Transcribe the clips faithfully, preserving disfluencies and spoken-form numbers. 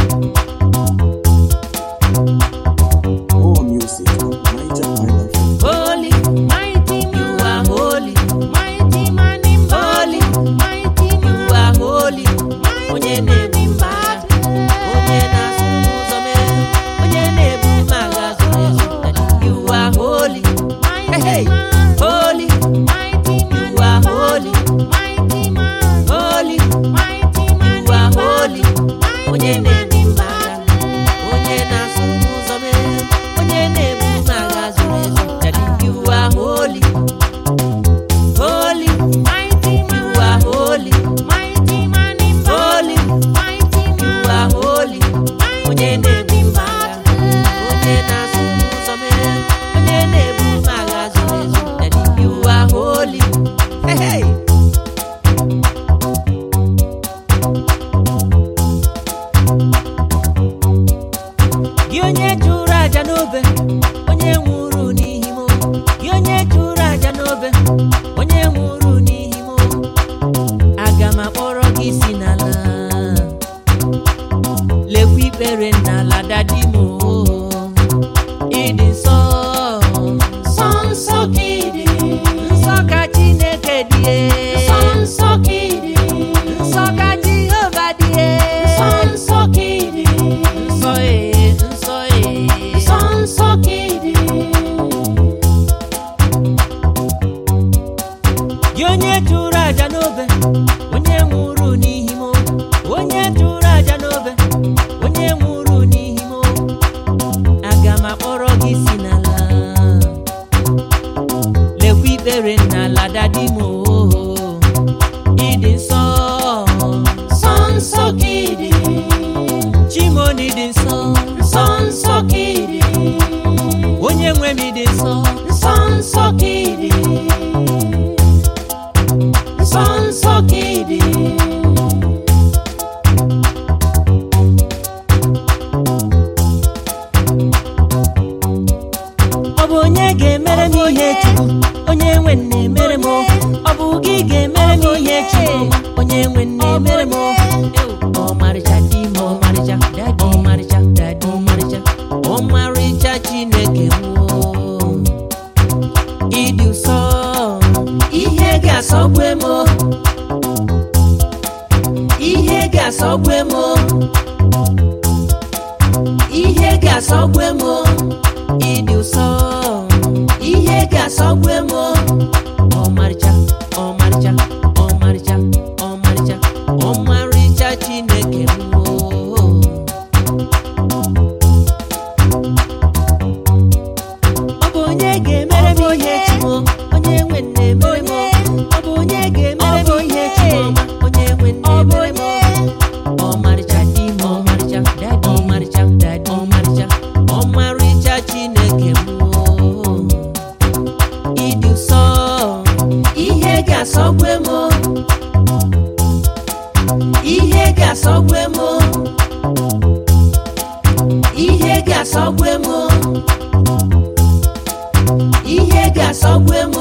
More music on Niger Island. Holy, mighty man, you are holy. Mighty man in holy, mighty man, you are holy. Onye na-ebu mmadụ, onye na-asụrụ ụzọ mee, onye na-ebu mmadụ azụ ezu. You are holy, hey, holy, mighty man, you are holy, mighty man, holy, mighty man, you are holy. Onye na-ebu mmadụ, onye na-asụrụ ụzọ mee, onye na-ebu mmadụ azụ ezu. You are holy, holy, mighty man, you are holy, mighty man in holy, mighty man, you are holy. Onye na-ebu mmadụ, onye na-asụrụ ụzọ mee, onye na-ebu mmadụ azụ ezu. You are holy, hey, hey. Gị onye chụrụ aja n'obe, onye nwụrụ n'ihi m. Gị onye chụrụ aja n'obe, onye nwụrụ n'ihi m. Aga m akpọrọ gị isi n'ala, lekwa ikpere n'ala dadi m. Ịdị nsọ, nsọ nsọ ka ịdị, nsọ ka Chineke dị, nsọ nsọ ka ịdị, nsọ ka Jehova dị, nsọ nsọ ka ịdị, nsọ ee, nsọ ee, nsọ nsọ ka ịdị. Gị onye chụrụ aja n'obe, onye nwụrụ n'ihi m. Onye chụrụ aja n'obe, onye nwụrụ n'ihi m. Aga m akpọrọ gị isi n'ala, lekwa ikpere n'ala dadi m. Ịdị nsọ, nsọ nsọ ka ịdị, Chimoni dị nsọ, nsọ nsọ ka ịdị, onye nwe m dị nsọ, nsọ nsọ ka ịdị, nsọ nsọ ka ịdị. Ọ bụ onye ga-emere m ihe Chukwu, onye nwe na-emere m. Ọ bụ gị ga-emere m ihe Chukwu, onye nwe na-emere m. Ọmarịcha di m, ọmarịcha dadi, ọmarịcha dadi, ọmarịcha ọmarịcha Chineke m. Ịdị nsọ, ihe ga-asọgbu m, ihe ga-asọgbu m, ihe ga-asọgbu m. Ịdị nsọ, ihe ga-asọgbu m. Ọmarịcha, ọmarịcha, ọmarịcha, ọmarịcha, ọmarịcha Chineke m. Ọ bụ onye ga-emere m ihe Chimo, onye nwe na-emere m. Ọ bụ onye ga-emere m ihe Chimo, onye nwe na-emere m. Ọmarịcha di m, ọmarịcha dadi, ọmarịcha dadi, ọmarịcha ọmarịcha Chineke m. Ịdị nsọ, ihe ga-asọgbu m, ihe ga-asọgbu m, ihe ga-asọgbu m, ihe ga-asọgbu m.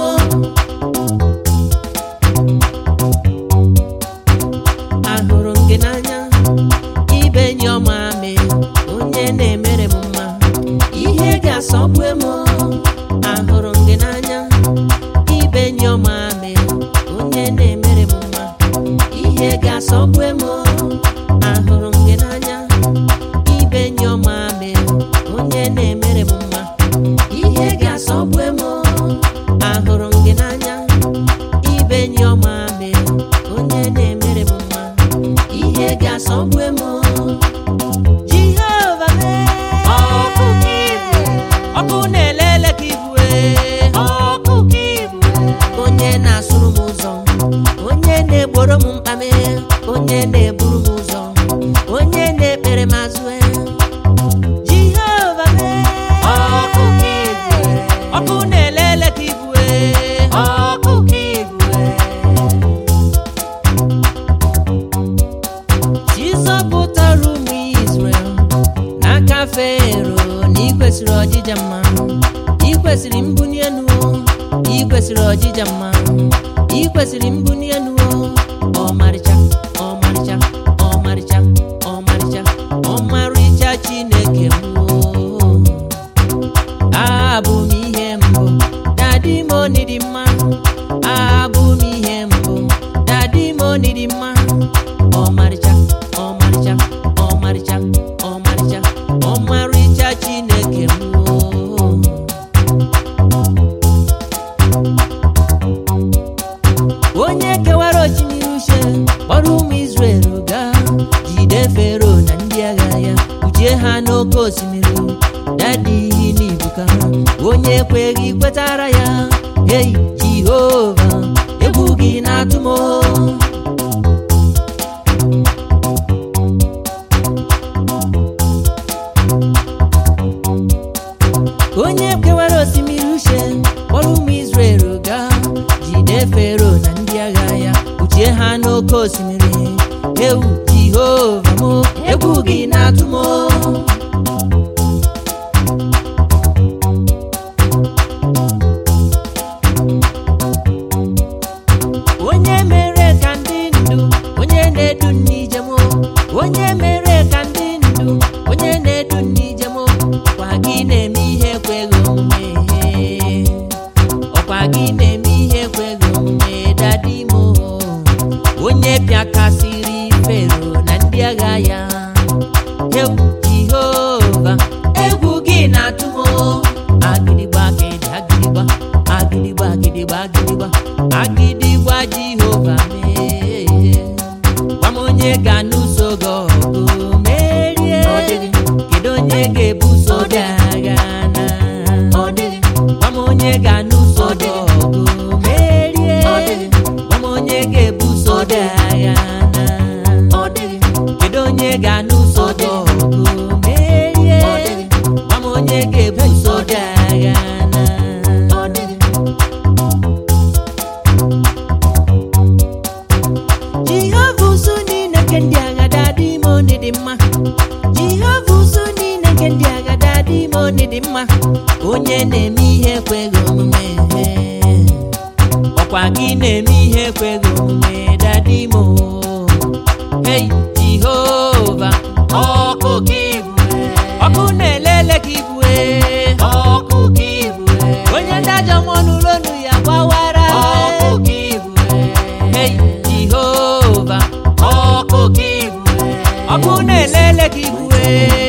Ahụrụ m gị n'anya, ibe enyi ọma mee, onye na-emere m mma. Ihe ga-asọgbu m. Ahụrụ m gị n'anya, ibe enyi ọma mee, onye na-emere m mma. Ihe ga-asọgbu m. Ahụrụ m gị n'anya, ibe enyi ọma mee, onye na-emere m mma. Ihe ga-asọgbu m. Ahụrụ m gị n'anya, ibe enyi ọma mee, onye na-emere m mma. Ihe ga-asọgbu m. Jehova mee, ọkụ ka ibu, ọkụ na-elele ka ibu, ọkụ ka ibu. Onye na-asụrụ m ụzọ, onye na-egboro m mkpa mee, onye na-eburu m ụzọ, onye na-ekpere m azụ. Jehova mee, ọkụ ka ibu, ọkụ na-elele ka ibu, ọkụ ka ibu. Chizọpụtara ụmụ Izrel n'aka Fero, na ikwesịrị ọjịja mma, ikwesịrị mbuli elu, ikwesịrị ọjịja mma, ikwesịrị mbuli elu. Ọmarịcha, ọmarịcha, ọmarịcha, ọmarịcha, ọmarịcha. Israel gaa jide Fero na ndị agha ya kpuchie ha n'oke osimiri. Dadi n'ibuka onye ekweghị kwetara ya. Hey Jehova, egwu gị na-atụ m. Onye kewara osimiri uche kpọrọ ụmụ Israel gaa jide Fero na ndị agha ya kpuchie ha n'oke osimiri. Ewu Jehova m, egwu gị na-atụ m. Onye mere ka ndị ndu, onye na-edu n'ijem, onye mere ka ndị ndu, onye na-edu n'ijem, ọkwa gị na-eme ihe ekweghị omume. Ọkwa gị na-eme ihe ekweghị omume dadi m. Onye pịakasịrị Fero na ndị agha ya. Egwu Jehova, egwu gị na-atụ m. Agịdịgba agịdị agịdịgba agịdịgba agịdịgba agịdịgba agịdịgba Jehova mee. Gwa m onye ga-anụso gị ọgụ merie. Kedu onye ga-ebuso gị agha na? Gwa m onye ga-anụso gị ọgụ merie. Gwa m onye ga-ebuso gị agha na? Kedu onye ga-anụso gị ọgụ merie? Gwa m onye ga-ebuso gị agha na? Jehova usu niile nke ndị agha dadi m onye dị mma. Jehova usu niile nke ndị agha dadi m onye dị mma. Onye na-eme ihe ekweghị omume. Ọkwa gị na-eme ihe ekweghị omume dadi m. Hey Jehova, ọkụ gị bụ ọkụ na-elele gị bụ ọkụ gị bụ onye ndajọ mọnụ n'olu ya gbawara. Ọkụ gị bụ hey Jehova, ọkụ gị bụ ọkụ na-elele gị bụ